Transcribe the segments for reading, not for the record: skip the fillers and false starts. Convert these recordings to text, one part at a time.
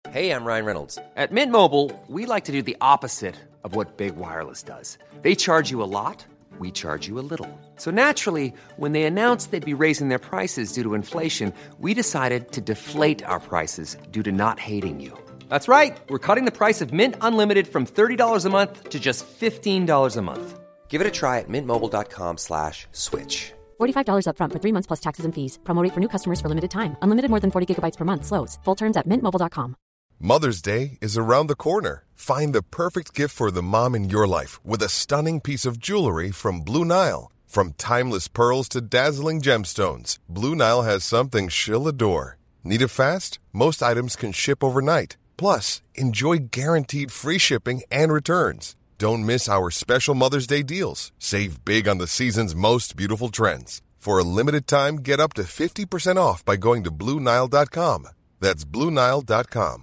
Hey, I'm Ryan Reynolds. At Mint Mobile, we like to do the opposite of what Big Wireless does. They charge you a lot, we charge you a little. So naturally, when they announced they'd be raising their prices due to inflation, we decided to deflate our prices due to not hating you. That's right. We're cutting the price of Mint Unlimited from $30 a month to just $15 a month. Give it a try at mintmobile.com/switch. $45 up front for 3 months plus taxes and fees. Promo rate for new customers for limited time. Unlimited more than 40 gigabytes per month. Slows full terms at mintmobile.com. Mother's Day is around the corner. Find the perfect gift for the mom in your life with a stunning piece of jewelry from Blue Nile. From timeless pearls to dazzling gemstones, Blue Nile has something she'll adore. Need it fast? Most items can ship overnight. Plus, enjoy guaranteed free shipping and returns. Don't miss our special Mother's Day deals. Save big on the season's most beautiful trends. For a limited time, get up to 50% off by going to BlueNile.com. That's BlueNile.com.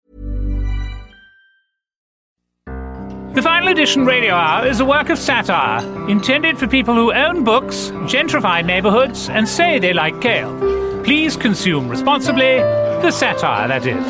The Final Edition Radio Hour is a work of satire, intended for people who own books, gentrify neighborhoods, and say they like kale. Please consume responsibly, the satire, that is.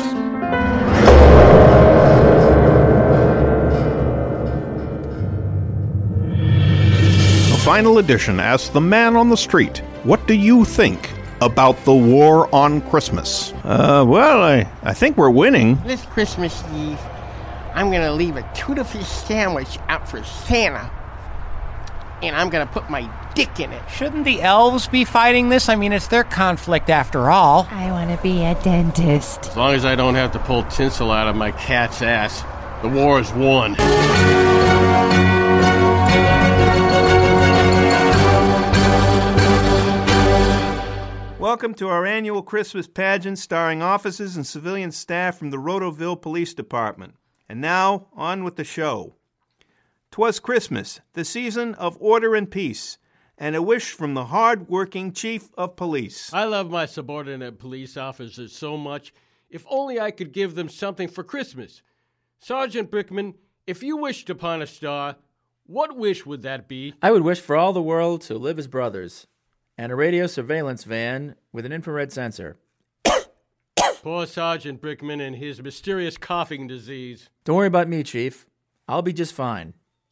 The Final Edition asks the man on the street, what do you think about the war on Christmas? I think we're winning. This Christmas Eve, I'm going to leave a tuna fish sandwich out for Santa. And I'm going to put my dick in it. Shouldn't the elves be fighting this? I mean, it's their conflict after all. I want to be a dentist. As long as I don't have to pull tinsel out of my cat's ass, the war is won. Welcome to our annual Christmas pageant starring officers and civilian staff from the Rotoville Police Department. And now, on with the show. 'Twas Christmas, the season of order and peace, and a wish from the hard-working chief of police. I love my subordinate police officers so much. If only I could give them something for Christmas. Sergeant Brickman, if you wished upon a star, what wish would that be? I would wish for all the world to live as brothers, and a radio surveillance van with an infrared sensor. Poor Sergeant Brickman and his mysterious coughing disease. Don't worry about me, Chief. I'll be just fine.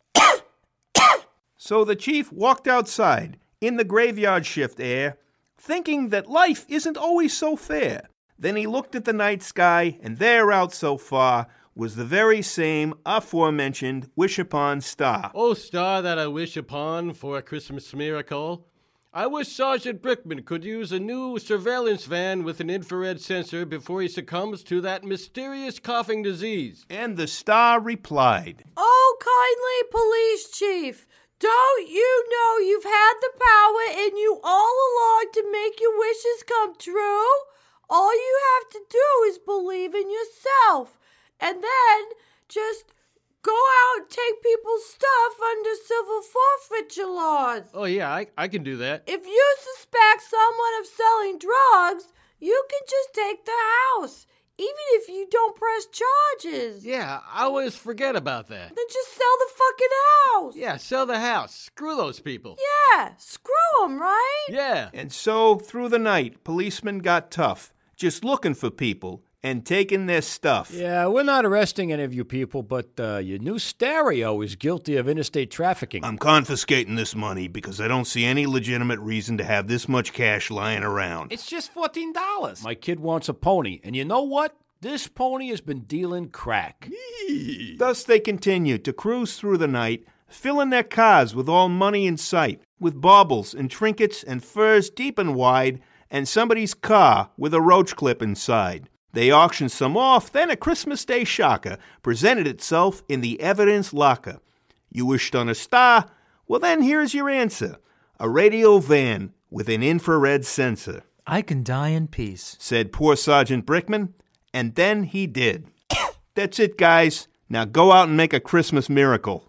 So the chief walked outside, in the graveyard shift air, thinking that life isn't always so fair. Then he looked at the night sky, and there out so far was the very same aforementioned wish-upon star. Oh, star that I wish upon for a Christmas miracle. I wish Sergeant Brickman could use a new surveillance van with an infrared sensor before he succumbs to that mysterious coughing disease. And the star replied, Oh, kindly police chief, don't you know you've had the power in you all along to make your wishes come true? All you have to do is believe in yourself, and then just go out and take people's stuff under civil forfeiture laws. Oh, yeah, I can do that. If you suspect someone of selling drugs, you can just take the house, even if you don't press charges. Yeah, I always forget about that. Then just sell the fucking house. Yeah, sell the house. Screw those people. Yeah, screw them, right? Yeah. And so, through the night, policemen got tough, just looking for people and taking their stuff. Yeah, we're not arresting any of you people, but your new stereo is guilty of interstate trafficking. I'm confiscating this money because I don't see any legitimate reason to have this much cash lying around. It's just $14. My kid wants a pony, and you know what? This pony has been dealing crack. Thus they continued to cruise through the night, filling their cars with all money in sight, with baubles and trinkets and furs deep and wide, and somebody's car with a roach clip inside. They auctioned some off, then a Christmas Day shocker presented itself in the evidence locker. You wished on a star? Well, then here's your answer. A radio van with an infrared sensor. I can die in peace, said poor Sergeant Brickman, and then he did. That's it, guys. Now go out and make a Christmas miracle.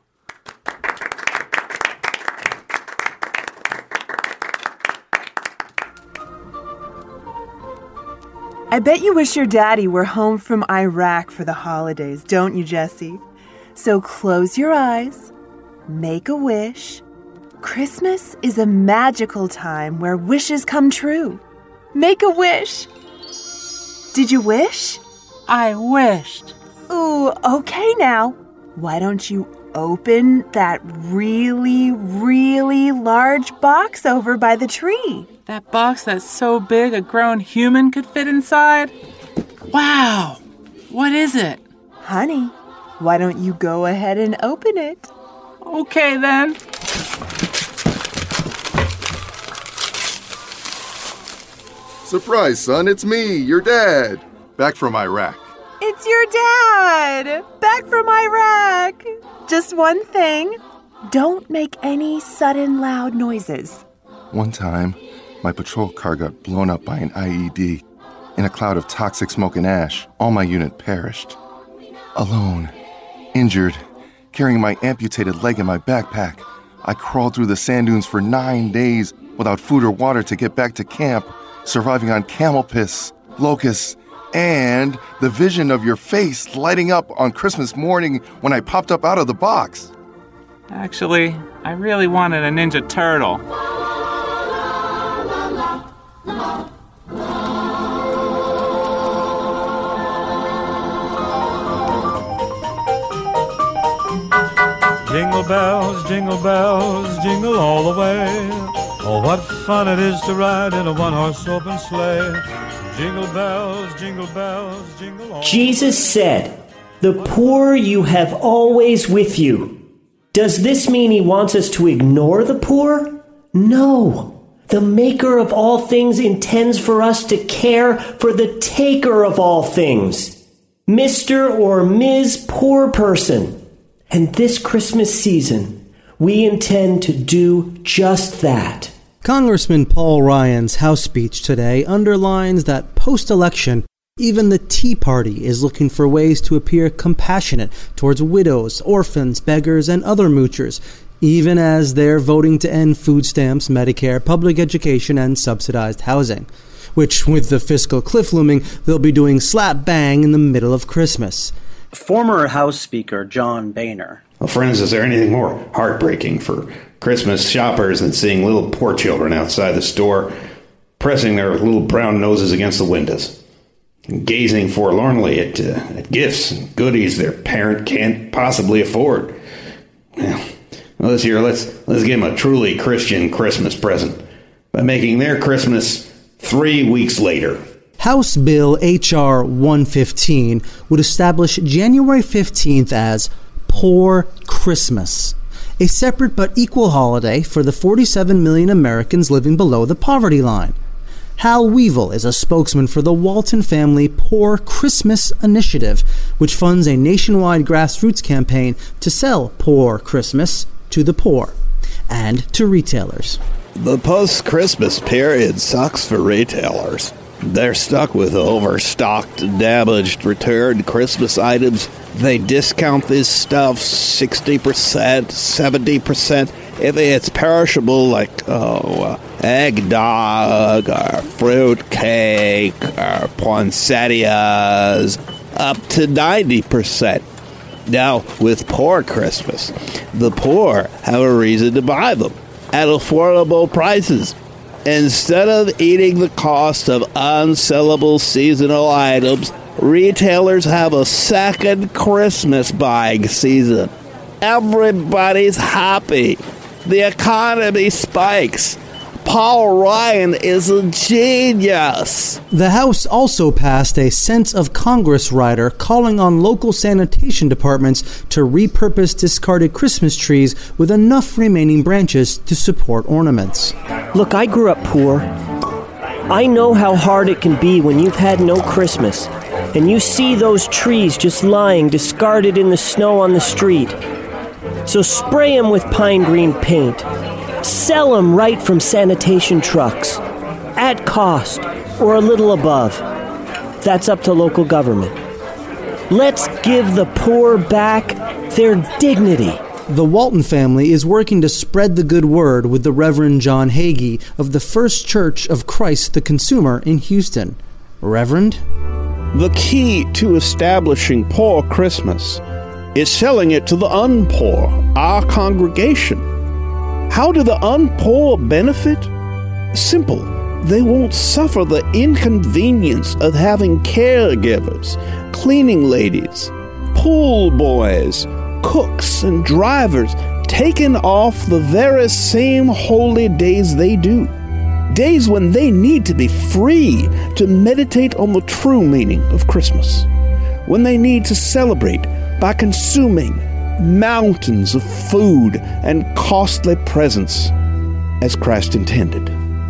I bet you wish your daddy were home from Iraq for the holidays, don't you, Jesse? So close your eyes, make a wish. Christmas is a magical time where wishes come true. Make a wish. Did you wish? I wished. Ooh, okay now. Why don't you open that really, really large box over by the tree? That box that's so big a grown human could fit inside? Wow! What is it? Honey, why don't you go ahead and open it? Okay, then. Surprise, son, it's me, your dad. Back from Iraq. It's your dad! Back from Iraq! Just one thing. Don't make any sudden loud noises. One time, my patrol car got blown up by an IED. In a cloud of toxic smoke and ash, all my unit perished. Alone, injured, carrying my amputated leg in my backpack, I crawled through the sand dunes for 9 days without food or water to get back to camp, surviving on camel piss, locusts, and the vision of your face lighting up on Christmas morning when I popped up out of the box. Actually, I really wanted a Ninja Turtle. Jingle bells, jingle all the way. Oh, what fun it is to ride in a one-horse open sleigh. Jingle bells, jingle bells, jingle all. Jesus said, "The poor you have always with you." Does this mean he wants us to ignore the poor? No. The maker of all things intends for us to care for the taker of all things, Mr. or Ms. Poor Person. And this Christmas season, we intend to do just that. Congressman Paul Ryan's House speech today underlines that post-election, even the Tea Party is looking for ways to appear compassionate towards widows, orphans, beggars, and other moochers, even as they're voting to end food stamps, Medicare, public education, and subsidized housing, which, with the fiscal cliff looming, they'll be doing slap bang in the middle of Christmas. Former House Speaker John Boehner. Well, friends, is there anything more heartbreaking for Christmas shoppers than seeing little poor children outside the store pressing their little brown noses against the windows, gazing forlornly at gifts and goodies their parent can't possibly afford? Well, this year, let's give them a truly Christian Christmas present by making their Christmas 3 weeks later. House Bill H.R. 115 would establish January 15th as Poor Christmas, a separate but equal holiday for the 47 million Americans living below the poverty line. Hal Weevil is a spokesman for the Walton Family Poor Christmas Initiative, which funds a nationwide grassroots campaign to sell Poor Christmas to the poor and to retailers. The post-Christmas period sucks for retailers. They're stuck with overstocked, damaged, returned Christmas items. They discount this stuff 60%, 70%. If it's perishable, like, eggnog, or fruit cake, or poinsettias, up to 90%. Now, with Poor Christmas, the poor have a reason to buy them at affordable prices. Instead of eating the cost of unsellable seasonal items, retailers have a second Christmas buying season. Everybody's happy. The economy spikes. Paul Ryan is a genius. The House also passed a Sense of Congress rider calling on local sanitation departments to repurpose discarded Christmas trees with enough remaining branches to support ornaments. Look, I grew up poor. I know how hard it can be when you've had no Christmas, and you see those trees just lying discarded in the snow on the street. So spray them with pine green paint. Sell them right from sanitation trucks, at cost or a little above. That's up to local government. Let's give the poor back their dignity. The Walton family is working to spread the good word with the Reverend John Hagee of the First Church of Christ the Consumer in Houston. Reverend? The key to establishing Poor Christmas is selling it to the unpoor, our congregation. How do the unpoor benefit? Simple. they won't suffer the inconvenience of having caregivers, cleaning ladies, pool boys, cooks, and drivers taken off the very same holy days they do. Days when they need to be free to meditate on the true meaning of Christmas. When they need to celebrate by consuming mountains of food and costly presents as Christ intended.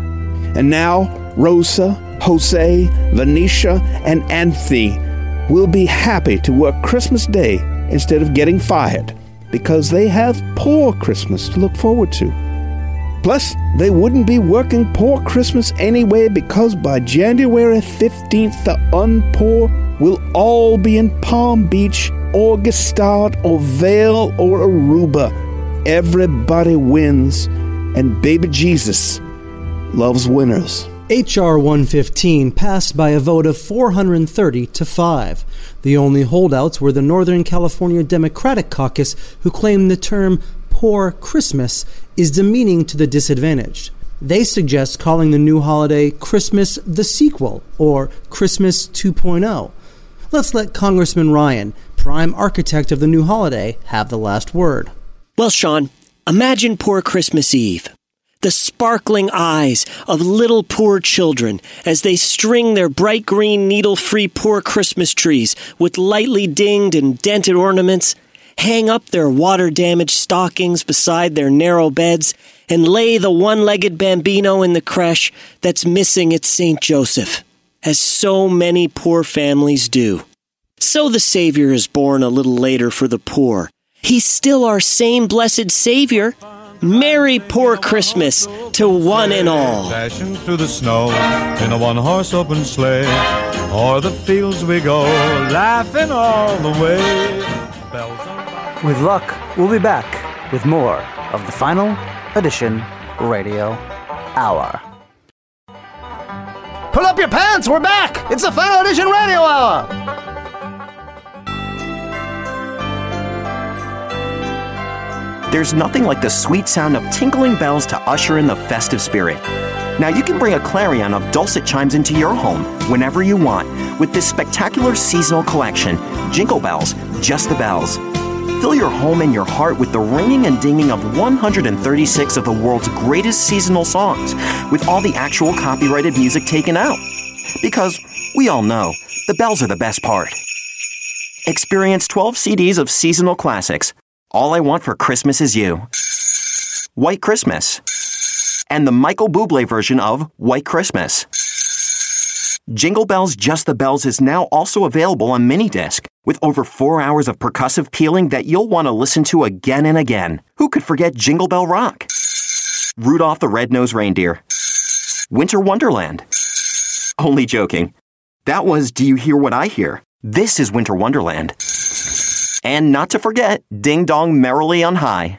And now, Rosa, Jose, Venetia, and Anthony will be happy to work Christmas Day instead of getting fired because they have Poor Christmas to look forward to. Plus, they wouldn't be working Poor Christmas anyway because by January 15th, the unpoor will all be in Palm Beach or Gestalt or Vail or Aruba. Everybody wins, and baby Jesus loves winners. H.R. 115 passed by a vote of 430 to 5. The only holdouts were the Northern California Democratic Caucus, who claimed the term Poor Christmas is demeaning to the disadvantaged. They suggest calling the new holiday Christmas the Sequel, or Christmas 2.0. Let's let Congressman Ryan, prime architect of the new holiday, have the last word. Well, Sean, imagine Poor Christmas Eve. The sparkling eyes of little poor children as they string their bright green needle-free poor Christmas trees with lightly dinged and dented ornaments, hang up their water-damaged stockings beside their narrow beds, and lay the one-legged bambino in the creche that's missing its St. Joseph, as so many poor families do. So the Savior is born a little later for the poor. He's still our same blessed Savior. Merry Poor Christmas to one and all. Dashing through the snow in a one-horse open sleigh. O'er the fields we go, laughing all the way. With luck, we'll be back with more of the Final Edition Radio Hour. Pull up your pants, we're back! It's the Final Edition Radio Hour! There's nothing like the sweet sound of tinkling bells to usher in the festive spirit. Now you can bring a clarion of dulcet chimes into your home whenever you want with this spectacular seasonal collection, Jingle Bells, Just the Bells. Fill your home and your heart with the ringing and dinging of 136 of the world's greatest seasonal songs, with all the actual copyrighted music taken out. Because we all know, the bells are the best part. Experience 12 CDs of seasonal classics. All I Want for Christmas Is You, White Christmas, and the Michael Bublé version of White Christmas. Jingle Bells, Just the Bells is now also available on mini disc, with over 4 hours of percussive pealing that you'll want to listen to again and again. Who could forget Jingle Bell Rock? Rudolph the Red-Nosed Reindeer. Winter Wonderland. Only joking. That was Do You Hear What I Hear? This is Winter Wonderland. And not to forget, Ding Dong Merrily on High.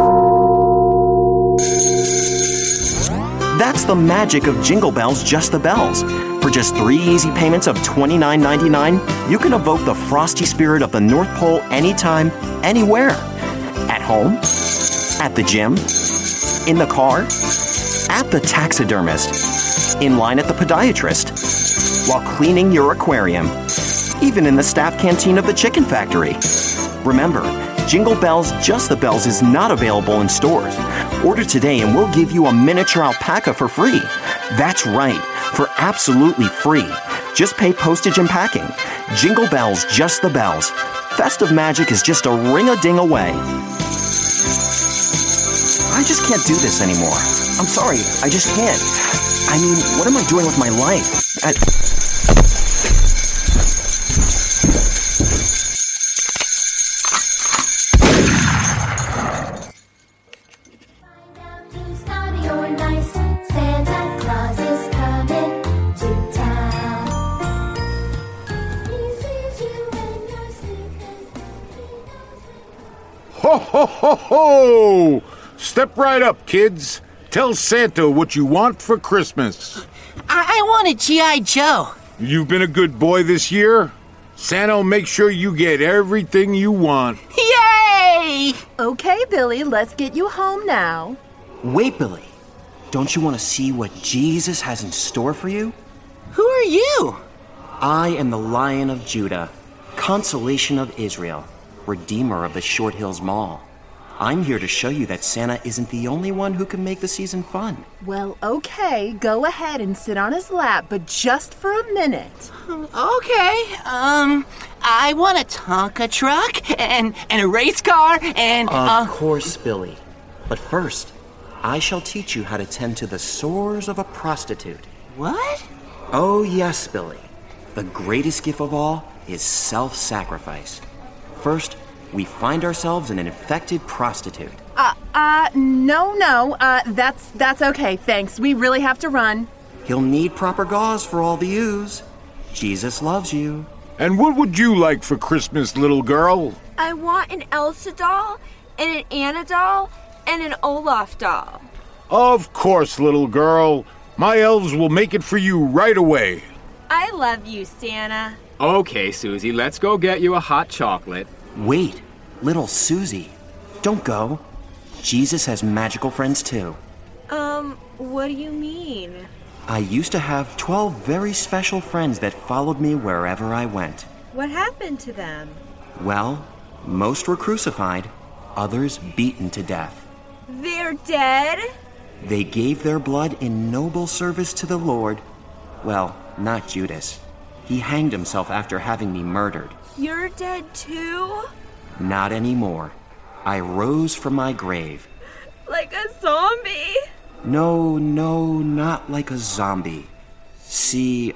That's the magic of Jingle Bells, Just the Bells. For just 3 easy payments of $29.99, you can evoke the frosty spirit of the North Pole anytime, anywhere. At home, at the gym, in the car, at the taxidermist, in line at the podiatrist, while cleaning your aquarium, even in the staff canteen of the chicken factory. Remember, Jingle Bells, Just the Bells is not available in stores. Order today and we'll give you a miniature alpaca for free. That's right, for absolutely free. Just pay postage and packing. Jingle Bells, Just the Bells. Festive magic is just a ring-a-ding away. I just can't do this anymore. I'm sorry, I just can't. I mean, what am I doing with my life? Ho, ho, ho, ho! Step right up, kids. Tell Santa what you want for Christmas. I want a G.I. Joe. You've been a good boy this year. Santa will make sure you get everything you want. Yay! Okay, Billy, let's get you home now. Wait, Billy. Don't you want to see what Jesus has in store for you? Who are you? I am the Lion of Judah, Consolation of Israel, Redeemer of the Short Hills Mall. I'm here to show you that Santa isn't the only one who can make the season fun. Well, okay, go ahead and sit on his lap, but just for a minute. Okay, I want a Tonka truck and a race car and... Of course, Billy. But first, I shall teach you how to tend to the sores of a prostitute. What? Oh, yes, Billy. The greatest gift of all is self-sacrifice. First, we find ourselves an infected prostitute. No, that's okay, thanks. We really have to run. He'll need proper gauze for all the U's. Jesus loves you. And what would you like for Christmas, little girl? I want an Elsa doll, and an Anna doll, and an Olaf doll. Of course, little girl. My elves will make it for you right away. I love you, Santa. Okay, Susie, let's go get you a hot chocolate. Wait, little Susie. Don't go. Jesus has magical friends too. What do you mean? I used to have 12 very special friends that followed me wherever I went. What happened to them? Well, most were crucified, others beaten to death. They're dead? They gave their blood in noble service to the Lord. Well, not Judas. He hanged himself after having me murdered. You're dead too? Not anymore. I rose from my grave. Like a zombie? No, not like a zombie. See,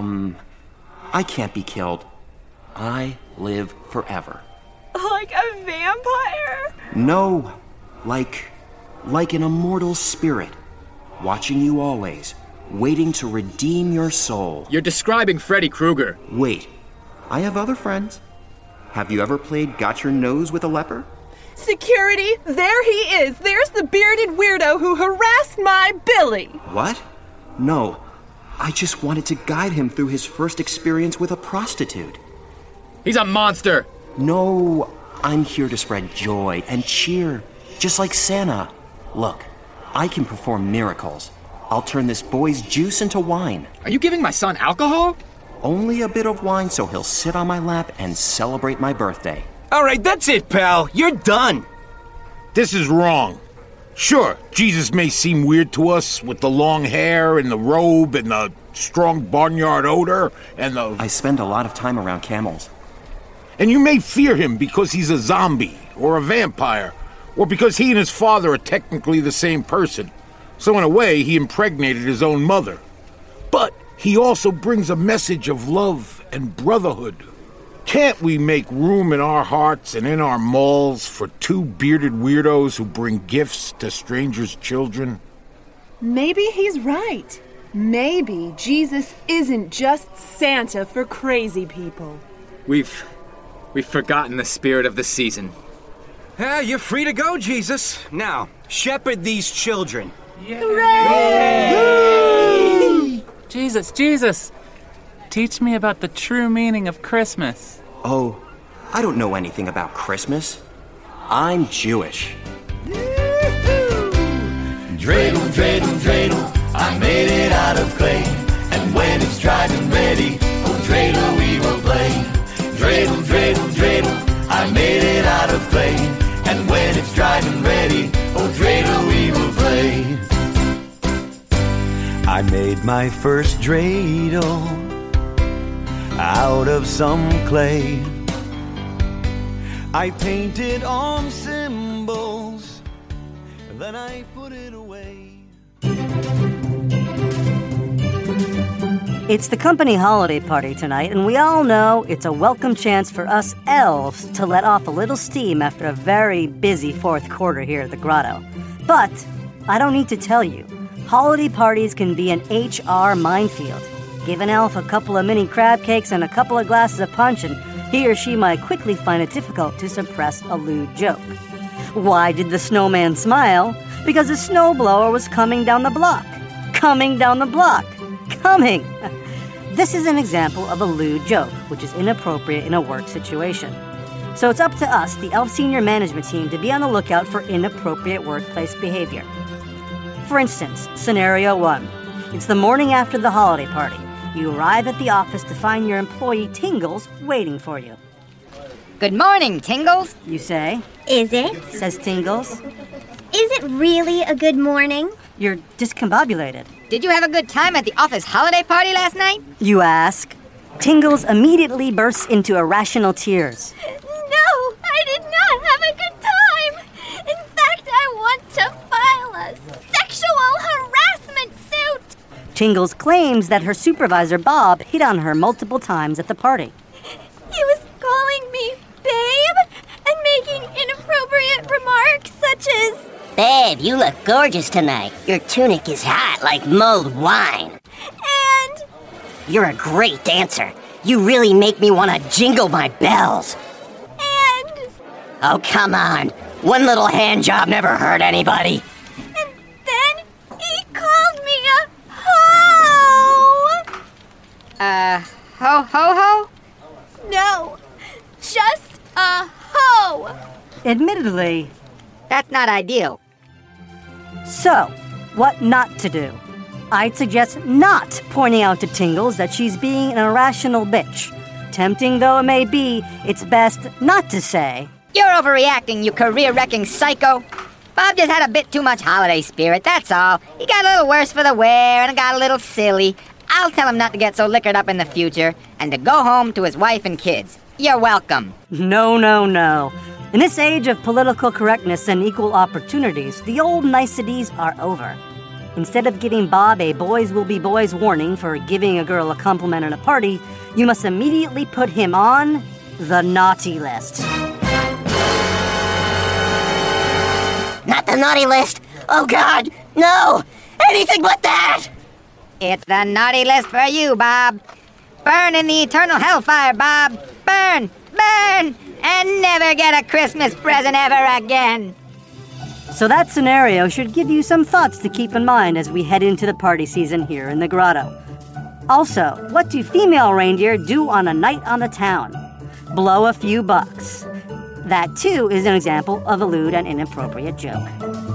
I can't be killed. I live forever. Like a vampire? No, like an immortal spirit, watching you always, waiting to redeem your soul. You're describing Freddy Krueger. Wait, I have other friends. Have you ever played Got Your Nose with a Leper? Security, there he is. There's the bearded weirdo who harassed my Billy. What? No, I just wanted to guide him through his first experience with a prostitute. He's a monster. No, I'm here to spread joy and cheer, just like Santa. Look, I can perform miracles. I'll turn this boy's juice into wine. Are you giving my son alcohol? Only a bit of wine so he'll sit on my lap and celebrate my birthday. All right, that's it, pal. You're done. This is wrong. Sure, Jesus may seem weird to us with the long hair and the robe and the strong barnyard odor and the... I spend a lot of time around camels. And you may fear him because he's a zombie or a vampire, or because he and his father are technically the same person. So in a way, he impregnated his own mother. But he also brings a message of love and brotherhood. Can't we make room in our hearts and in our malls for two bearded weirdos who bring gifts to strangers' children? Maybe he's right. Maybe Jesus isn't just Santa for crazy people. We've forgotten the spirit of the season. You're free to go, Jesus. Now, shepherd these children. Hooray! Jesus, teach me about the true meaning of Christmas. Oh, I don't know anything about Christmas. I'm Jewish. Dreidel, dreidel, dreidel, I made it out of clay. And when it's dried and ready, oh dreidel we will play. Dreidel, dreidel, dreidel, I made it out of clay. And when it's dried and ready, oh dreidel we will play. I made my first dreidel out of some clay. I painted on symbols, then I put it away. It's the company holiday party tonight, and we all know it's a welcome chance for us elves to let off a little steam after a very busy fourth quarter here at the grotto. But I don't need to tell you, holiday parties can be an HR minefield. Give an elf a couple of mini crab cakes and a couple of glasses of punch, and he or she might quickly find it difficult to suppress a lewd joke. Why did the snowman smile? Because the snowblower was coming down the block. Coming down the block. Coming! This is an example of a lewd joke, which is inappropriate in a work situation. So it's up to us, the elf senior management team, to be on the lookout for inappropriate workplace behavior. For instance, scenario 1. It's the morning after the holiday party. You arrive at the office to find your employee Tingles waiting for you. Good morning, Tingles, you say. Is it? Says Tingles. Is it really a good morning? You're discombobulated. Did you have a good time at the office holiday party last night? You ask. Tingles immediately bursts into irrational tears. No, I did not have a good time. In fact, I want to file a sexual harassment suit. Tingles claims that her supervisor, Bob, hit on her multiple times at the party. He was calling me babe and making inappropriate remarks such as, Babe, you look gorgeous tonight. Your tunic is hot like mulled wine. And you're a great dancer. You really make me want to jingle my bells. And oh, come on. One little hand job never hurt anybody. And then he called me a hoe. Ho? No, just a hoe. Admittedly, that's not ideal. So, what not to do? I'd suggest not pointing out to Tingles that she's being an irrational bitch. Tempting though it may be, it's best not to say, "You're overreacting, you career-wrecking psycho. Bob just had a bit too much holiday spirit, that's all. He got a little worse for the wear and got a little silly. I'll tell him not to get so liquored up in the future and to go home to his wife and kids. You're welcome." No. In this age of political correctness and equal opportunities, the old niceties are over. Instead of giving Bob a boys will be boys warning for giving a girl a compliment at a party, you must immediately put him on the naughty list. Not the naughty list! Oh God, no! Anything but that! It's the naughty list for you, Bob. Burn in the eternal hellfire, Bob. Burn! And never get a Christmas present ever again. So that scenario should give you some thoughts to keep in mind as we head into the party season here in the grotto. Also, what do female reindeer do on a night on the town? Blow a few bucks. That, too, is an example of a lewd and inappropriate joke.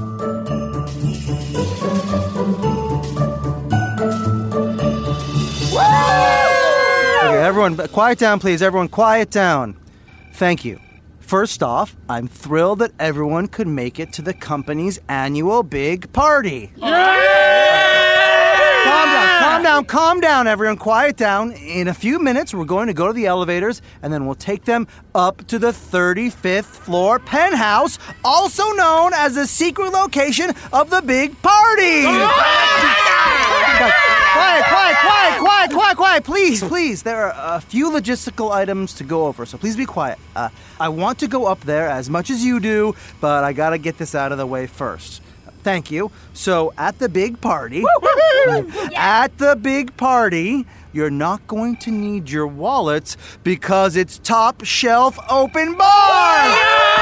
Okay, everyone, quiet down, please. Everyone, quiet down. Thank you. First off, I'm thrilled that everyone could make it to the company's annual big party. Calm down, everyone. Quiet down. In a few minutes, we're going to go to the elevators, and then we'll take them up to the 35th floor penthouse, also known as the secret location of the big party. Quiet. Please. There are a few logistical items to go over, so please be quiet. I want to go up there as much as you do, but I gotta get this out of the way first. Thank you. So, at the big party, you're not going to need your wallets because it's top shelf open bar.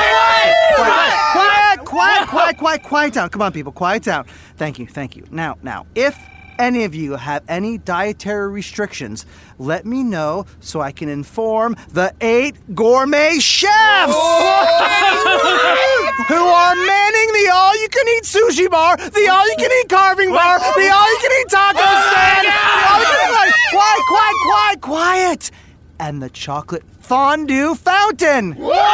Quiet down. Come on, people, quiet down. Thank you. Now, if any of you have any dietary restrictions, let me know so I can inform the 8 gourmet chefs who are manning the all-you-can-eat sushi bar, the all-you-can-eat carving bar, the all-you-can-eat taco stand, quiet, and the chocolate fondue fountain.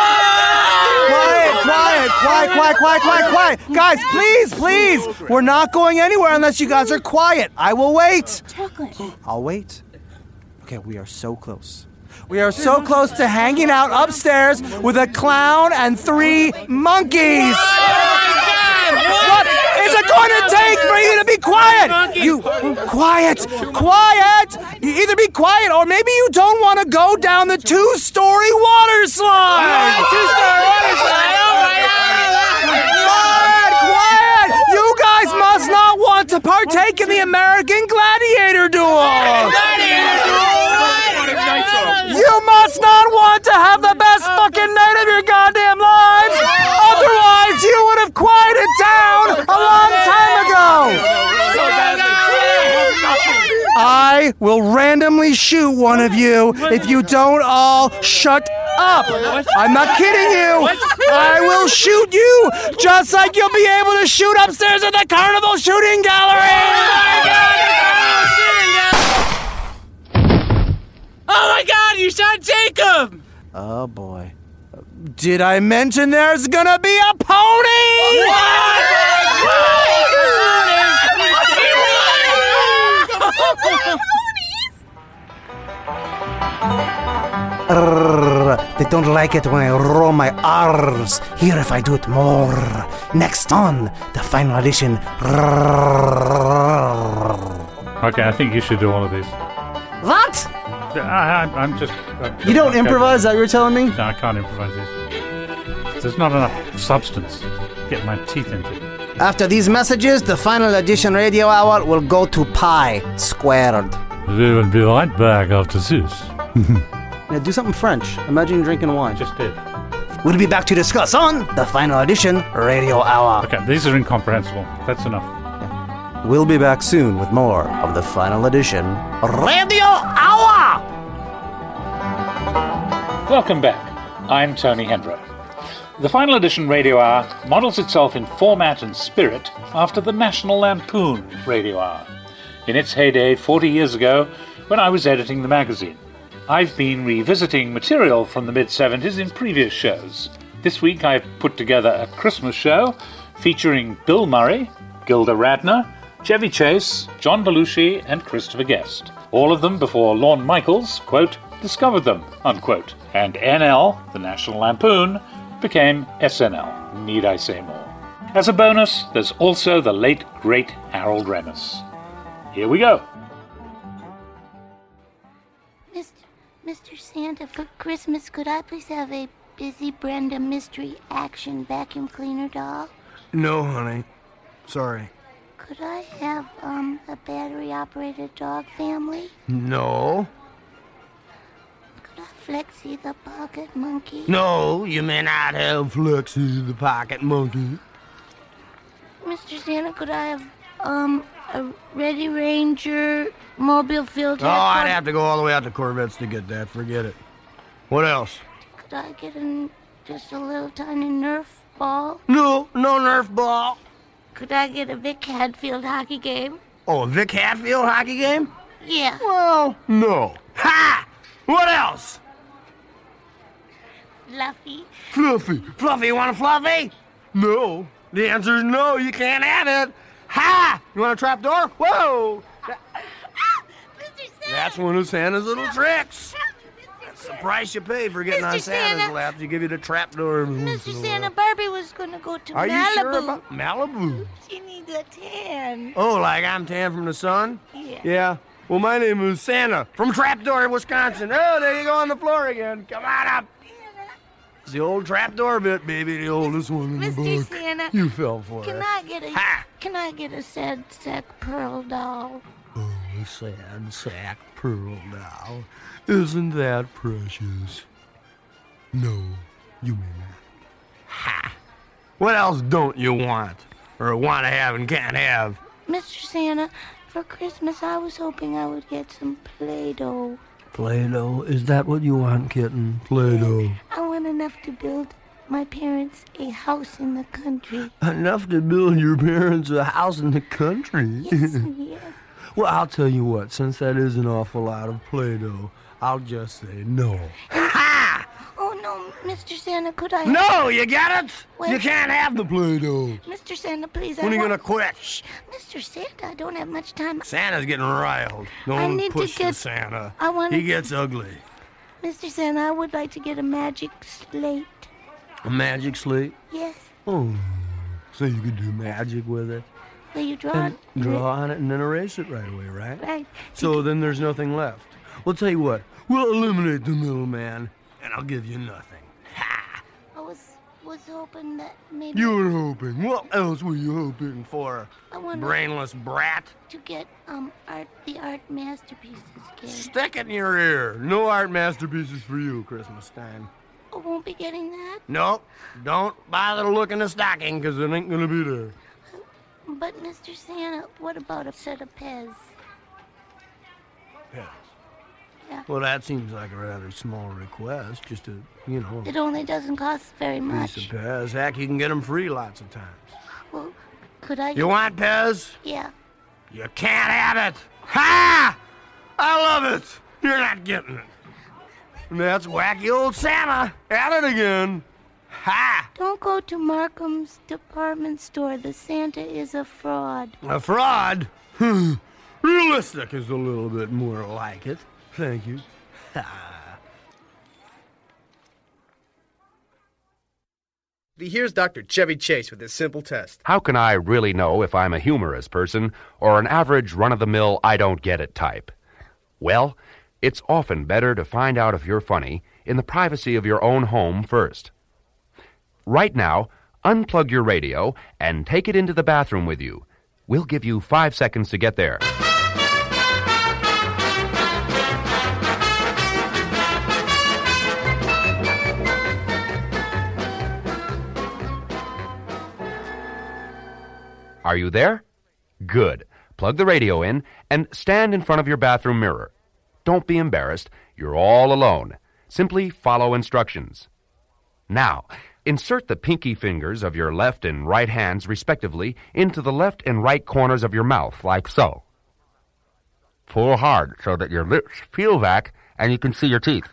Quiet. Guys, please. We're not going anywhere unless you guys are quiet. I will wait. Chocolate. I'll wait. Okay, we are so close. We are so close to hanging out upstairs with a clown and 3 monkeys. What is it going to take for you to be quiet? Quiet. You either be quiet or maybe you don't want to go down the 2-story water slide. Quiet. You guys must not want to partake in the American Gladiator duel. You must not want to have the best fucking night of your goddamn lives. Otherwise, you would have quieted down a long time ago. I will randomly shoot one of you if you don't all shut up. I'm not kidding you. I will shoot you just like you'll be able to shoot upstairs at the Carnival Shooting Gallery. Oh my God, you shot Jacob! Oh boy. Did I mention there's gonna be a pony? They don't like it when I roll my R's. Here if I do it more. Next on the final edition. Okay, I think you should do all of these. What? I'm just... You don't improvise, that you're telling me? No, I can't improvise these. There's not enough substance to get my teeth into. After these messages, the final edition radio hour will go to pi squared. We will be right back after this. Yeah, do something French. Imagine you're drinking wine. Just did. We'll be back to discuss on the final edition radio hour. Okay, these are incomprehensible. That's enough. We'll be back soon with more of the final edition radio hour. Welcome back. I'm Tony Hendra. The final edition radio hour models itself in format and spirit after the National Lampoon radio hour. In its heyday 40 years ago, when I was editing the magazine. I've been revisiting material from the mid-70s in previous shows. This week I've put together a Christmas show featuring Bill Murray, Gilda Radner, Chevy Chase, John Belushi, and Christopher Guest. All of them before Lorne Michaels, quote, discovered them, unquote. And NL, the National Lampoon, became SNL. Need I say more? As a bonus, there's also the late, great Harold Ramis. Here we go. Mr. Santa, for Christmas, could I please have a Busy Brenda Mystery Action Vacuum Cleaner doll? No, honey. Sorry. Could I have, a battery-operated dog family? No. Could I Flexi the Pocket Monkey? No, you may not have Flexi the Pocket Monkey. Mr. Santa, could I have, a Ready Ranger Mobile Field Oh, I'd have to go all the way out to Corvettes to get that. Forget it. What else? Could I get just a little tiny Nerf ball? No Nerf ball. Could I get a Vic Hadfield hockey game? Oh, a Vic Hadfield hockey game? Yeah. Well, no. Ha! What else? Fluffy. Fluffy, you want a Fluffy? No. The answer is no, you can't have it. Ha! You want a trap door? Whoa! That's one of Santa's little tricks. That's the price you pay for getting on Santa's lap. You give you the trap door. Mr. Santa, Barbie was gonna go to Malibu. Are you sure about Malibu? She needs a tan. Oh, like I'm tan from the sun? Yeah. Yeah. Well, my name is Santa from Trapdoor, Wisconsin. Oh, there you go on the floor again. Come on up. It's the old trapdoor bit, baby, the oldest one in the book. Mr. Santa, you fell for it. Can I get a sad sack pearl doll? Oh, a sad sack pearl doll. Isn't that precious? No, you may not. Ha! What else don't you want? Or want to have and can't have? Mr. Santa, for Christmas I was hoping I would get some Play-Doh. Play-Doh? Is that what you want, kitten? Play-Doh. I want enough to build my parents a house in the country. Enough to build your parents a house in the country? Yes, yes. Well, I'll tell you what, since that is an awful lot of Play-Doh, I'll just say no. Ha! Oh, no, Mr. Santa, could I... No, you get it? Wait. You can't have the Play-Doh. Mr. Santa, please, When are you gonna quit? Shh, Mr. Santa, I don't have much time. Santa's getting riled. Don't push the Santa. He gets ugly. Mr. Santa, I would like to get a magic slate. A magic slate? Yes. Oh, so you could do magic with it? Will you draw And it? draw on it and then erase it right away, right? Right. So then there's nothing left. Well, tell you what, we'll eliminate the middleman, and I'll give you nothing. I was hoping that maybe... You were hoping. What else were you hoping for, I wanted brainless brat? to get, the art masterpieces game. Stick it in your ear. No art masterpieces for you, Christmas time. I won't be getting that. Nope. Don't bother to look in the stocking, because it ain't gonna be there. But, Mr. Santa, what about a set of Pez? Pez. Well, that seems like a rather small request, just to, you know... It only doesn't cost very much. Piece of Pez. Heck, you can get them free lots of times. Well, could I... You want Pez? Yeah. You can't have it! Ha! I love it! You're not getting it. And that's wacky old Santa at it again. Ha! Don't go to Markham's department store. The Santa is a fraud. A fraud? Realistic is a little bit more like it. Thank you. Here's Dr. Chevy Chase with his simple test. How can I really know if I'm a humorous person or an average run-of-the-mill I-don't-get-it type? Well, it's often better to find out if you're funny in the privacy of your own home first. Right now, unplug your radio and take it into the bathroom with you. We'll give you 5 seconds to get there. Are you there? Good. Plug the radio in and stand in front of your bathroom mirror. Don't be embarrassed. You're all alone. Simply follow instructions. Now, insert the pinky fingers of your left and right hands, respectively, into the left and right corners of your mouth, like so. Pull hard so that your lips peel back and you can see your teeth.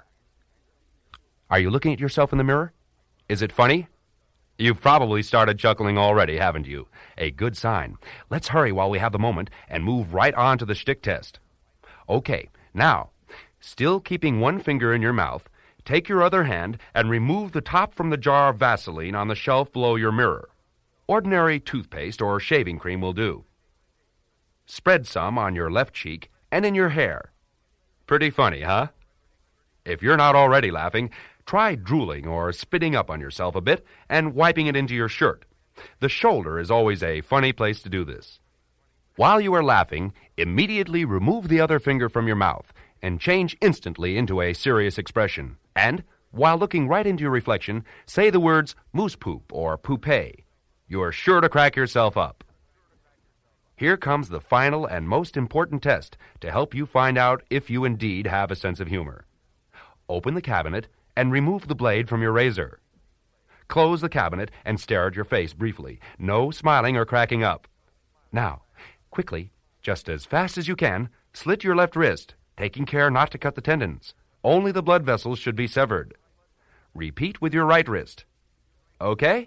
Are you looking at yourself in the mirror? Is it funny? You've probably started chuckling already, haven't you? A good sign. Let's hurry while we have the moment and move right on to the shtick test. Okay, now, still keeping one finger in your mouth, take your other hand and remove the top from the jar of Vaseline on the shelf below your mirror. Ordinary toothpaste or shaving cream will do. Spread some on your left cheek and in your hair. Pretty funny, huh? If you're not already laughing, try drooling or spitting up on yourself a bit and wiping it into your shirt. The shoulder is always a funny place to do this. While you are laughing, immediately remove the other finger from your mouth and change instantly into a serious expression. And, while looking right into your reflection, say the words moose poop or poupée. You're sure to crack yourself up. Here comes the final and most important test to help you find out if you indeed have a sense of humor. Open the cabinet and remove the blade from your razor. Close the cabinet and stare at your face briefly. No smiling or cracking up. Now, quickly, just as fast as you can, slit your left wrist, taking care not to cut the tendons. Only the blood vessels should be severed. Repeat with your right wrist. Okay?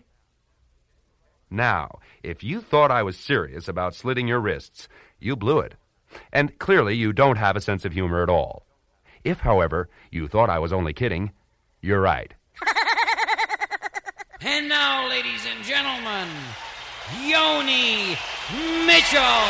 Now, if you thought I was serious about slitting your wrists, you blew it. And clearly you don't have a sense of humor at all. If, however, you thought I was only kidding, you're right. And now, ladies and gentlemen, Joni Mitchell!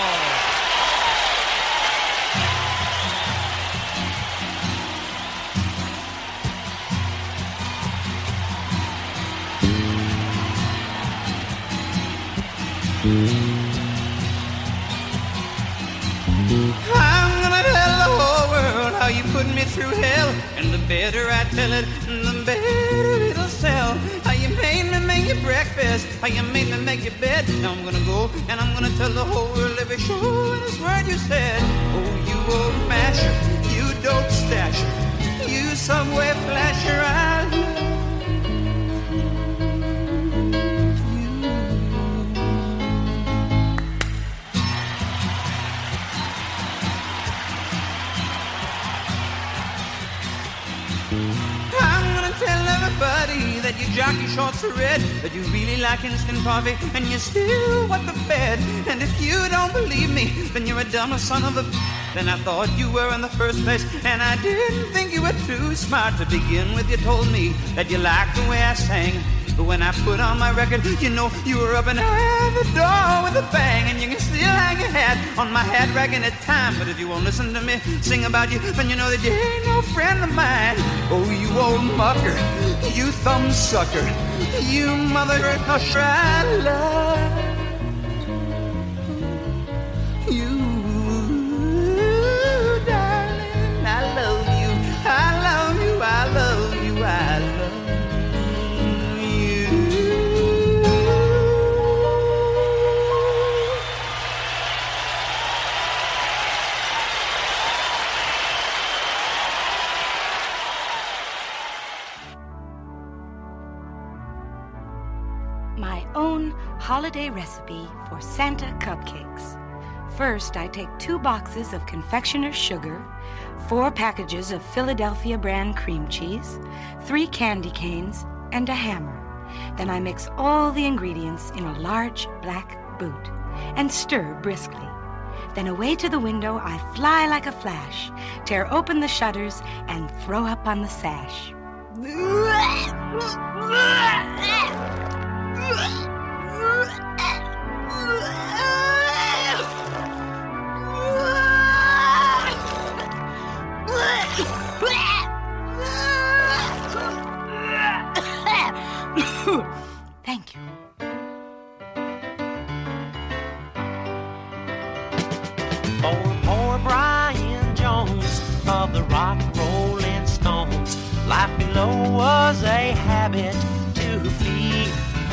I'm gonna tell the whole world how you put me through hell, and the better I tell it, the better it'll sell. How you made me make your breakfast, how you made me make your bed. Now I'm gonna go and I'm gonna tell the whole world every show and this word you said. Oh, you old masher, you dope stasher, you subway flasher, I love you. I'm gonna tell everybody that your jockey shorts are red, that you really like instant coffee, and you still wet the bed. And if you don't believe me, then you're a dumber son of a than I thought you were in the first place. And I didn't think you were too smart to begin with. You told me that you liked the way I sang, but when I put on my record, you know you were up and out the door with a bang. And you can still hang your hat on my hat rack in a time, but if you won't listen to me sing about you, then you know that you ain't no friend of mine. Oh, you old mucker, you thumb sucker, you mother crusher, I love you, darling. I love you, I love you, I love you, I love you. my own holiday recipe for Santa cupcakes. First, I take 2 boxes of confectioner's sugar, 4 packages of Philadelphia brand cream cheese, 3 candy canes, and a hammer. Then I mix all the ingredients in a large black boot and stir briskly. Then away to the window I fly like a flash, tear open the shutters, and throw up on the sash. Thank you. For poor Brian Jones of the Rock Rolling Stones, life below was a habit to feed.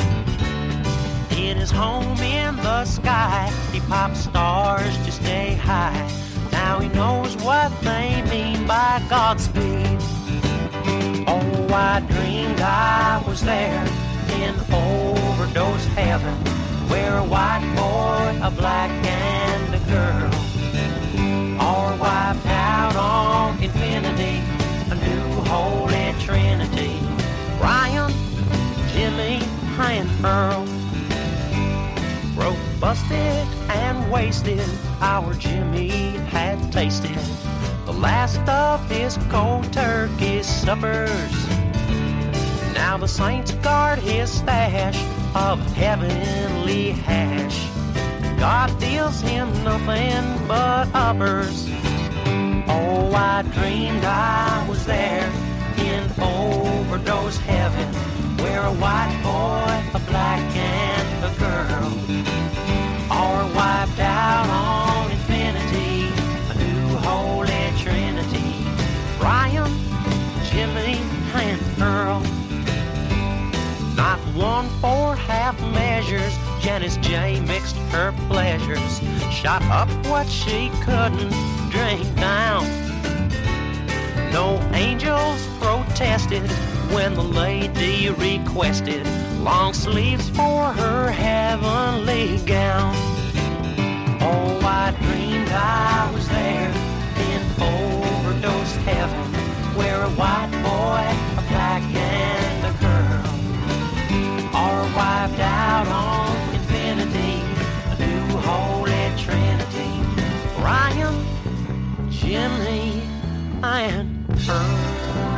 In his home in the sky, he popped stars to stay high. Now he knows what they mean by Godspeed. Oh, I dreamed I was there in overdose heaven, where a white boy, a black and a girl are wiped out on infinity, a new holy trinity. Ryan, Jimmy, and Earl, broke, busted, and wasted. Our Jimmy had tasted the last of his cold turkey suppers. Now the saints guard his stash of heavenly hash. God deals him nothing but uppers. Oh, I dreamed I was there in overdose heaven, where a white boy, a black and a girl are wiped out on infinity, a new holy trinity. Brian, Jimmy, and Earl, not one for half measures. Janice J mixed her pleasures, shot up what she couldn't drink down. No angels protested when the lady requested long sleeves for her heavenly gown. Oh, I dreamed I was there in overdose heaven, where a white boy, a black and a girl are wiped out on infinity, a new holy trinity. Ryan, Jimmy, and Earl.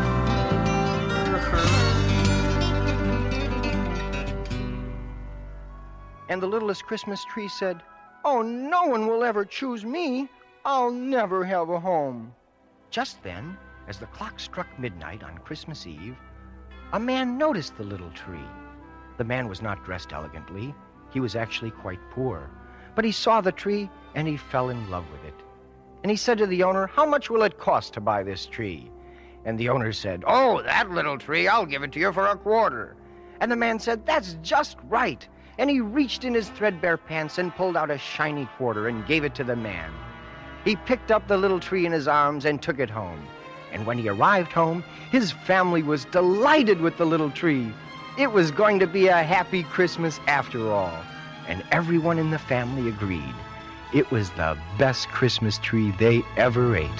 And the littlest Christmas tree said, "Oh, no one will ever choose me. I'll never have a home." Just then, as the clock struck midnight on Christmas Eve, a man noticed the little tree. The man was not dressed elegantly. He was actually quite poor. But he saw the tree, and he fell in love with it. And he said to the owner, "How much will it cost to buy this tree?" And the owner said, "Oh, that little tree, I'll give it to you for a quarter." And the man said, "That's just right." And he reached in his threadbare pants and pulled out a shiny quarter and gave it to the man. He picked up the little tree in his arms and took it home. And when he arrived home, his family was delighted with the little tree. It was going to be a happy Christmas after all. And everyone in the family agreed. It was the best Christmas tree they ever ate.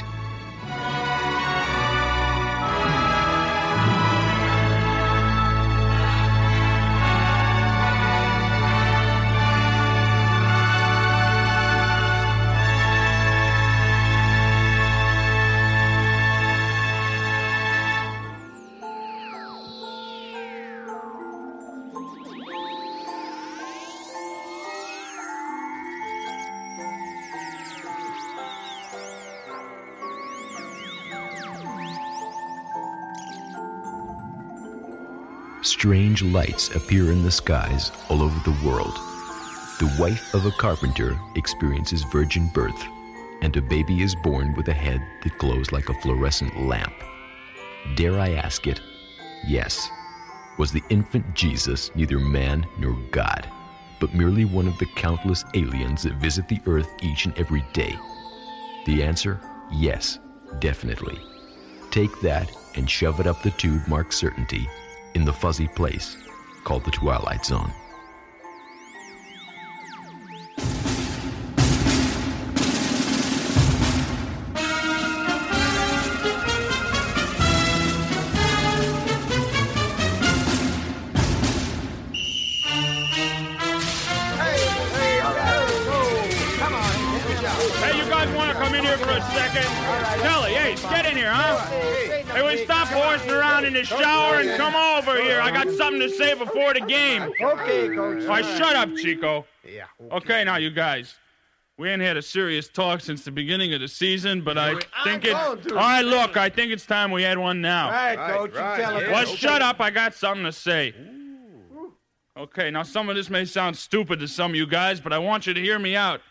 Strange lights appear in the skies all over the world. The wife of a carpenter experiences virgin birth, and a baby is born with a head that glows like a fluorescent lamp. Dare I ask it? Yes. Was the infant Jesus neither man nor God, but merely one of the countless aliens that visit the earth each and every day? The answer? Yes, definitely. Take that and shove it up the tube marked certainty in the fuzzy place called the Twilight Zone. in here for a second? Kelly, hey, get in here, huh? Hey, we stop horsing around in the shower and come over here. I got something to say before the game. Okay, Coach. All right, shut up, Chico. Yeah. Okay, now, you guys. We ain't had a serious talk since the beginning of the season, but I think it's... All right, look, I think it's time we had one now. All right, Coach, you tell us. Well, shut up. I got something to say. Okay, now some of this may sound stupid to some of you guys, but I want you to hear me out.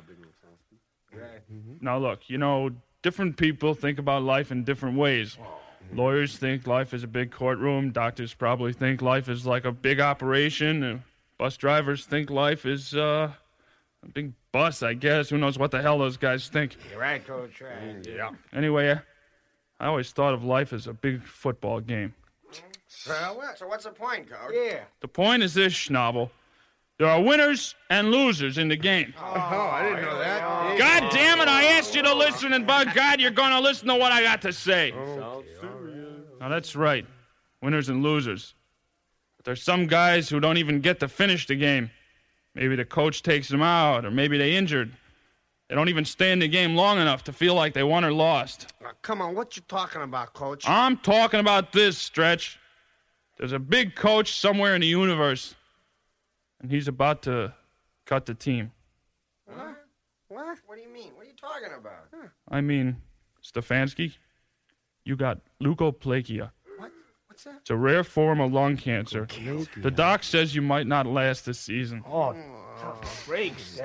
Now, look, different people think about life in different ways. Lawyers think life is a big courtroom. Doctors probably think life is like a big operation. Bus drivers think life is a big bus, I guess. Who knows what the hell those guys think. You're right, Coach. Right. Yeah. Anyway, I always thought of life as a big football game. So what's the point, Coach? Yeah. The point is this, Schnabel. There are winners and losers in the game. Oh, I didn't know that. God damn it, I asked you to listen, and by God, you're going to listen to what I got to say. Now, that's right. Winners and losers. But there's some guys who don't even get to finish the game. Maybe the coach takes them out, or maybe they injured. They don't even stay in the game long enough to feel like they won or lost. Come on, what you talking about, Coach? I'm talking about this, Stretch. There's a big coach somewhere in the universe, and he's about to cut the team. What? What do you mean? What are you talking about? I mean, Stefanski, you got leukoplegia. What? What's that? It's a rare form of lung cancer. The doc says you might not last this season. Oh, breaks.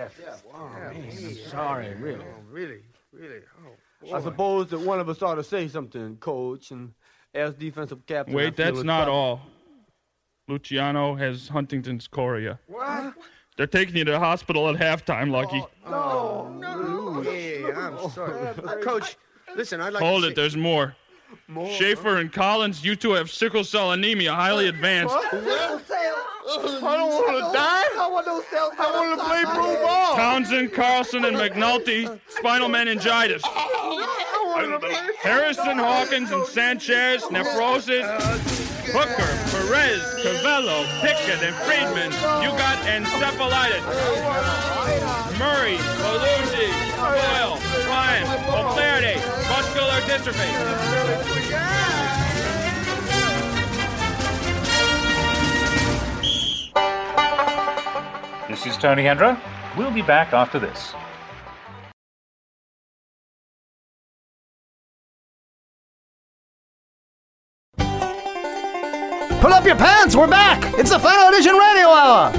Sorry, really. Really? Oh, I suppose that one of us ought to say something, Coach, and ask defensive captain. Wait, that's not all. Luciano has Huntington's chorea. What? They're taking you to the hospital at halftime, Lucky. No. Yeah, I'm sorry. Coach, listen, I'd like Hold to it, there's more. Schaefer and Collins, you two have sickle cell anemia, highly advanced. I don't want to die. I want to play pro ball. Townsend, Carlson, and McNulty, spinal meningitis. Harrison, Hawkins, and Sanchez, nephrosis. Hooker, Perez, Cavello, Pickett, and Friedman, you got encephalitis. Murray, Belushi, Boyle, Klein, O'Flaherty, muscular dystrophy. This is Tony Hendra. We'll be back after this. Pull up your pants, we're back! It's the Final Edition Radio Hour!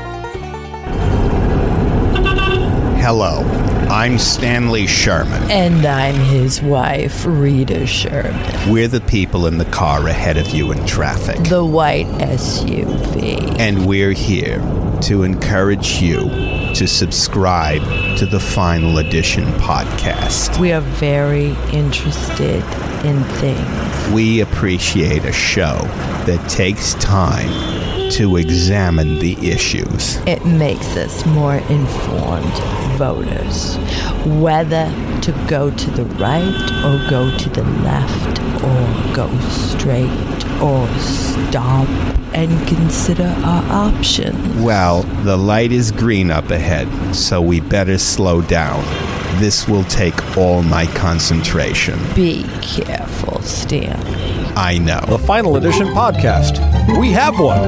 Hello, I'm Stanley Sherman. And I'm his wife, Rita Sherman. We're the people in the car ahead of you in traffic. The white SUV. And we're here to encourage you to subscribe to the Final Edition podcast. We are very interested in things. We appreciate a show that takes time to examine the issues. It makes us more informed voters. Whether to go to the right or go to the left or go straight or stop and consider our options. Well, the light is green up ahead, so we better slow down. This will take all my concentration. Be careful, Stanley. I know. The Final Edition podcast. We have one.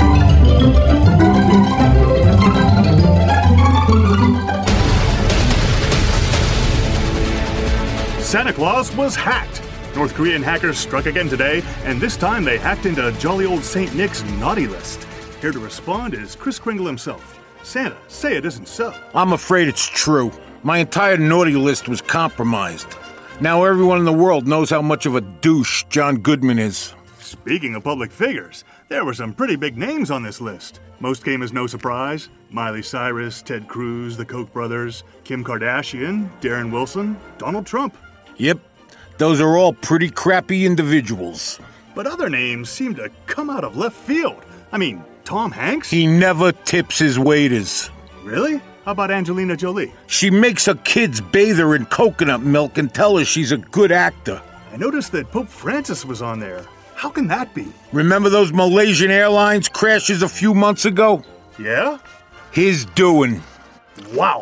Santa Claus was hacked. North Korean hackers struck again today, and this time they hacked into jolly old St. Nick's naughty list. Here to respond is Kris Kringle himself. Santa, say it isn't so. I'm afraid it's true. My entire naughty list was compromised. Now everyone in the world knows how much of a douche John Goodman is. Speaking of public figures, there were some pretty big names on this list. Most came as no surprise. Miley Cyrus, Ted Cruz, the Koch brothers, Kim Kardashian, Darren Wilson, Donald Trump. Yep, those are all pretty crappy individuals. But other names seem to come out of left field. I mean, Tom Hanks? He never tips his waiters. Really? How about Angelina Jolie? She makes her kids bathe her in coconut milk and tell her she's a good actor. I noticed that Pope Francis was on there. How can that be? Remember those Malaysian Airlines crashes a few months ago? Yeah? His doing. Wow.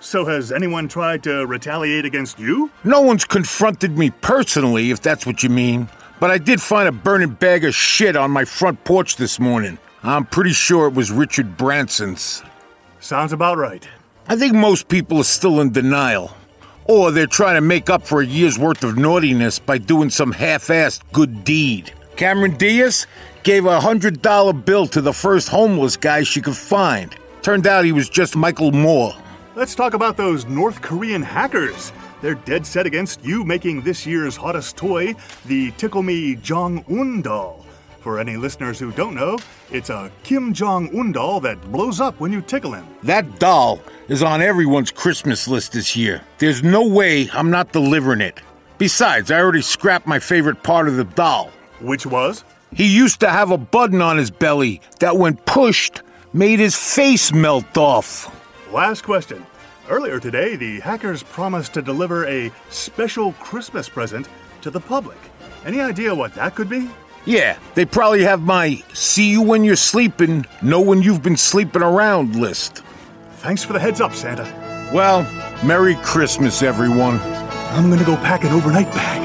So has anyone tried to retaliate against you? No one's confronted me personally, if that's what you mean. But I did find a burning bag of shit on my front porch this morning. I'm pretty sure it was Richard Branson's. Sounds about right. I think most people are still in denial. Or they're trying to make up for a year's worth of naughtiness by doing some half-assed good deed. Cameron Diaz gave a $100 bill to the first homeless guy she could find. Turned out he was just Michael Moore. Let's talk about those North Korean hackers. They're dead set against you making this year's hottest toy, the Tickle Me Jong-un doll. For any listeners who don't know, it's a Kim Jong-un doll that blows up when you tickle him. That doll is on everyone's Christmas list this year. There's no way I'm not delivering it. Besides, I already scrapped my favorite part of the doll. Which was? He used to have a button on his belly that, when pushed, made his face melt off. Last question. Earlier today, the hackers promised to deliver a special Christmas present to the public. Any idea what that could be? Yeah, they probably have my see you when you're sleeping, know when you've been sleeping around list. Thanks for the heads up, Santa. Well, Merry Christmas, everyone. I'm gonna go pack an overnight bag.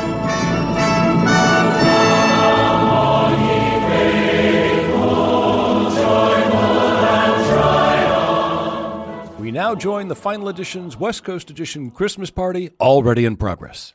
We now join the Final Edition's West Coast Edition Christmas party, already in progress.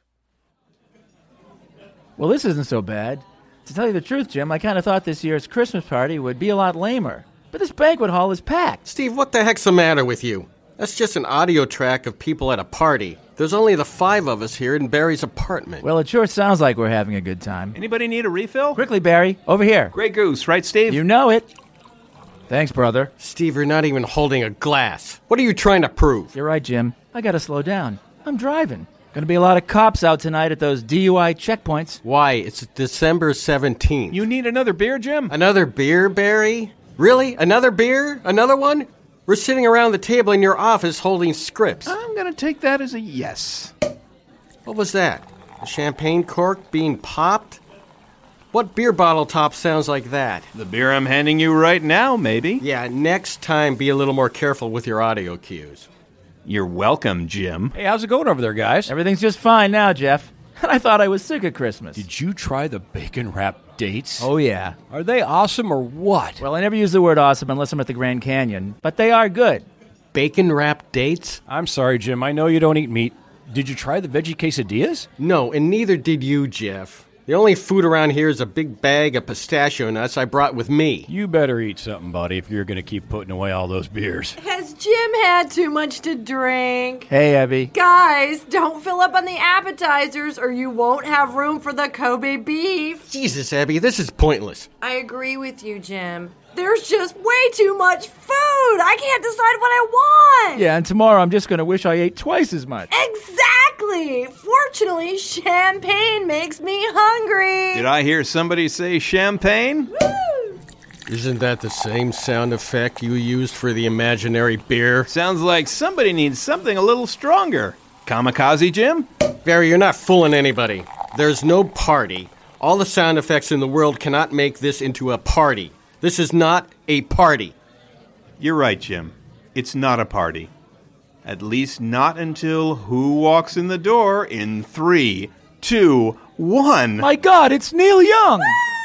Well, this isn't so bad. To tell you the truth, Jim, I kind of thought this year's Christmas party would be a lot lamer. But this banquet hall is packed. Steve, what the heck's the matter with you? That's just an audio track of people at a party. There's only the 5 of us here in Barry's apartment. Well, it sure sounds like we're having a good time. Anybody need a refill? Quickly, Barry, over here. Grey Goose, right, Steve? You know it. Thanks, brother. Steve, you're not even holding a glass. What are you trying to prove? You're right, Jim. I gotta slow down. I'm driving. Gonna be a lot of cops out tonight at those DUI checkpoints. Why? It's December 17th. You need another beer, Jim? Another beer, Barry? Really? Another beer? Another one? We're sitting around the table in your office holding scripts. I'm gonna take that as a yes. What was that? A champagne cork being popped? What beer bottle top sounds like that? The beer I'm handing you right now, maybe. Yeah, next time be a little more careful with your audio cues. You're welcome, Jim. Hey, how's it going over there, guys? Everything's just fine now, Jeff. And I thought I was sick of Christmas. Did you try the bacon wrap dates? Oh, yeah. Are they awesome or what? Well, I never use the word awesome unless I'm at the Grand Canyon, but they are good. Bacon wrap dates? I'm sorry, Jim. I know you don't eat meat. Did you try the veggie quesadillas? No, and neither did you, Jeff. The only food around here is a big bag of pistachio nuts I brought with me. You better eat something, buddy, if you're going to keep putting away all those beers. Has Jim had too much to drink? Hey, Abby. Guys, don't fill up on the appetizers or you won't have room for the Kobe beef. Jesus, Abby, this is pointless. I agree with you, Jim. There's just way too much food. I can't decide what I want. Yeah, and tomorrow I'm just going to wish I ate twice as much. Exactly. Fortunately, champagne makes me hungry. Did I hear somebody say champagne? Woo! Isn't that the same sound effect you used for the imaginary beer? Sounds like somebody needs something a little stronger. Kamikaze, Jim? Barry, you're not fooling anybody. There's no party. All the sound effects in the world cannot make this into a party. This is not a party. You're right, Jim. It's not a party. At least not until who walks in the door in 3, 2, 1. My God, it's Neil Young!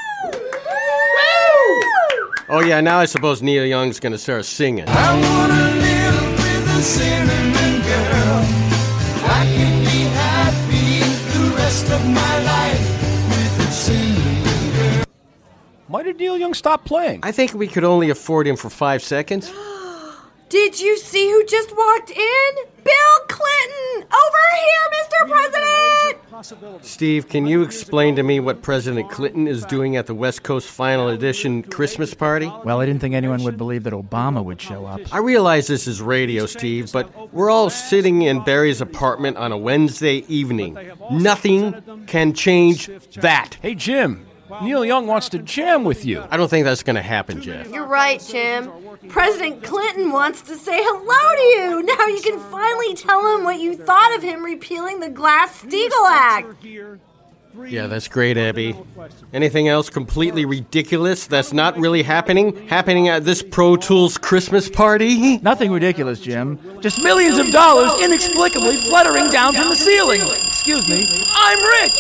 Oh yeah, now I suppose Neil Young's gonna start singing. I wanna live with a cinnamon girl. I can be happy the rest of my life with a cinnamon girl. Why did Neil Young stop playing? I think we could only afford him for 5 seconds. Did you see who just walked in? Bill Clinton! Over here, Mr. President! Steve, can you explain to me what President Clinton is doing at the West Coast Final Edition Christmas party? Well, I didn't think anyone would believe that Obama would show up. I realize this is radio, Steve, but we're all sitting in Barry's apartment on a Wednesday evening. Nothing can change that. Hey, Jim, Neil Young wants to jam with you. I don't think that's going to happen, Jeff. You're right, Jim. President Clinton wants to say hello to you. Now you can finally tell him what you thought of him repealing the Glass-Steagall Act. Yeah, that's great, Abby. Anything else completely ridiculous that's not really happening at this Pro Tools Christmas party? Nothing ridiculous, Jim. Just millions of dollars inexplicably fluttering down from the ceiling. Excuse me, I'm rich!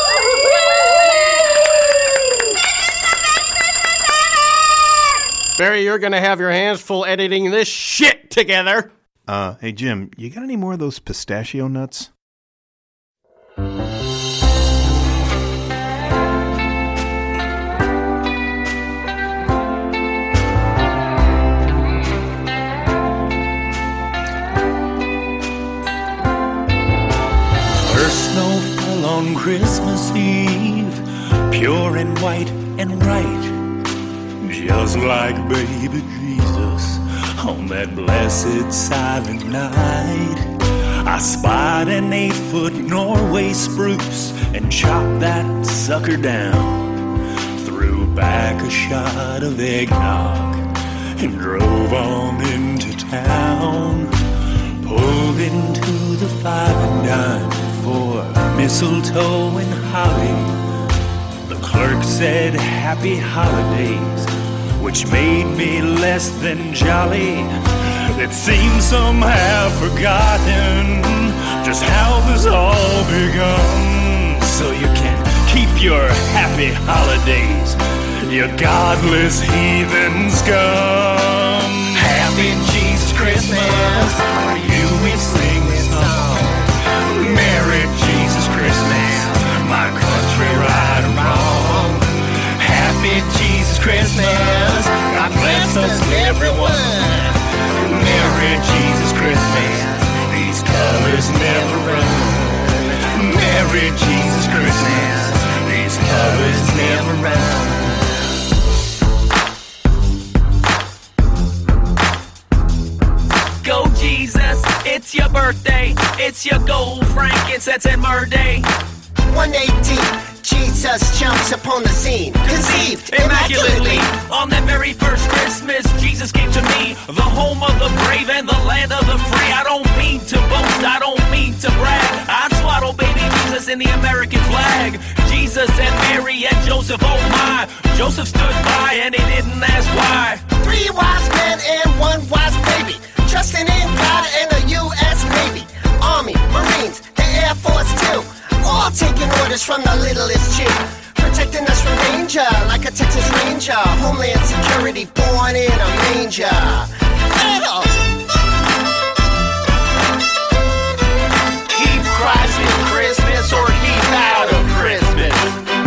Barry, you're gonna have your hands full editing this shit together. Hey, Jim, you got any more of those pistachio nuts? First snow fell on Christmas Eve, pure and white and right, just like baby Jesus on that blessed silent night. I spied an 8-foot Norway spruce and chopped that sucker down, threw back a shot of eggnog and drove on into town. Pulled into the 5 and dime for mistletoe and holly. The clerk said happy holidays, which made me less than jolly. It seems some have forgotten just how this all begun. So you can keep your happy holidays, you godless heathen scum. Happy Jesus Christmas, for you we sing this song. Merry Jesus Christmas, my country right or wrong. Happy Jesus Christmas, God bless us everyone. Merry Jesus Christmas, these colors never run. Merry Jesus Christmas, these colors never run. Go Jesus, it's your birthday, it's your gold frankincense and myrrh day. 118. Jesus jumps upon the scene, conceived immaculately. On that very first Christmas, Jesus came to me, the home of the brave and the land of the free. I don't mean to boast, I don't mean to brag. I swaddle baby Jesus in the American flag. Jesus and Mary and Joseph, oh my. Joseph stood by and he didn't ask why. 3 wise men and 1 wise baby, trusting in God and the U.S. Navy, Army, Marines, the Air Force too. All taking orders from the littlest chick, protecting us from danger like a Texas Ranger. Homeland Security born in a manger. Fatal. Keep Christ in Christmas or keep out of Christmas.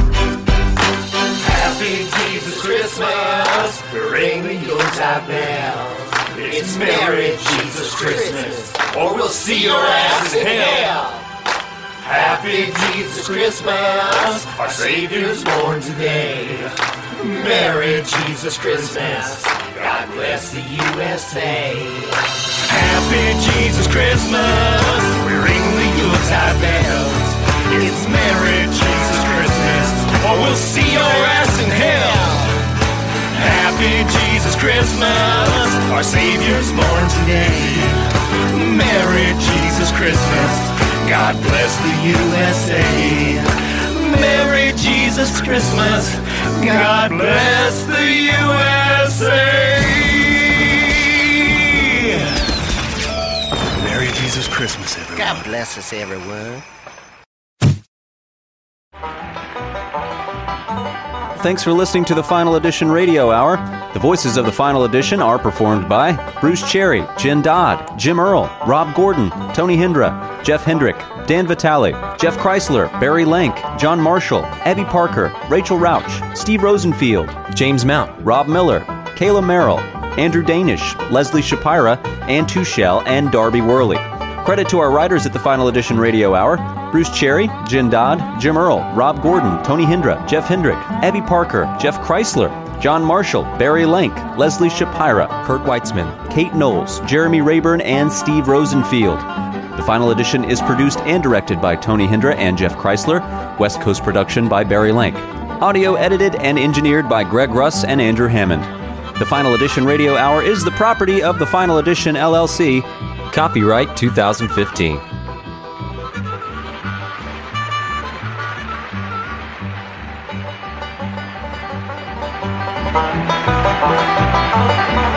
Happy Jesus Christmas, ring the Yuletide bells. It's Merry Jesus Christmas, or we'll see your ass in hell. Happy Jesus Christmas, our Savior's born today. Merry Jesus Christmas, God bless the USA. Happy Jesus Christmas, we ring the Yuletide bells. It's Merry Jesus Christmas, or we'll see your ass in hell. Happy Jesus Christmas, our Savior's born today. Merry Jesus Christmas, God bless the USA. Merry Jesus Christmas, God bless the USA. Merry Jesus Christmas, everyone. God bless us, everyone. Thanks for listening to the Final Edition Radio Hour. The voices of the Final Edition are performed by Bruce Cherry, Jen Dodd, Jim Earl, Rob Gordon, Tony Hindra, Jeff Hendrick, Dan Vitale, Jeff Chrysler, Barry Lank, John Marshall, Abby Parker, Rachel Rauch, Steve Rosenfield, James Mount, Rob Miller, Kayla Merrill, Andrew Danish, Leslie Shapira, Ann Tuchel, and Darby Worley. Credit to our writers at the Final Edition Radio Hour: Bruce Cherry, Jen Dodd, Jim Earl, Rob Gordon, Tony Hindra, Jeff Hendrick, Abby Parker, Jeff Chrysler, John Marshall, Barry Lank, Leslie Shapira, Kurt Weitzman, Kate Knowles, Jeremy Rayburn, and Steve Rosenfield. The Final Edition is produced and directed by Tony Hindra and Jeff Chrysler. West Coast production by Barry Lank. Audio edited and engineered by Greg Russ and Andrew Hammond. The Final Edition Radio Hour is the property of the Final Edition LLC. Copyright 2015. Bye.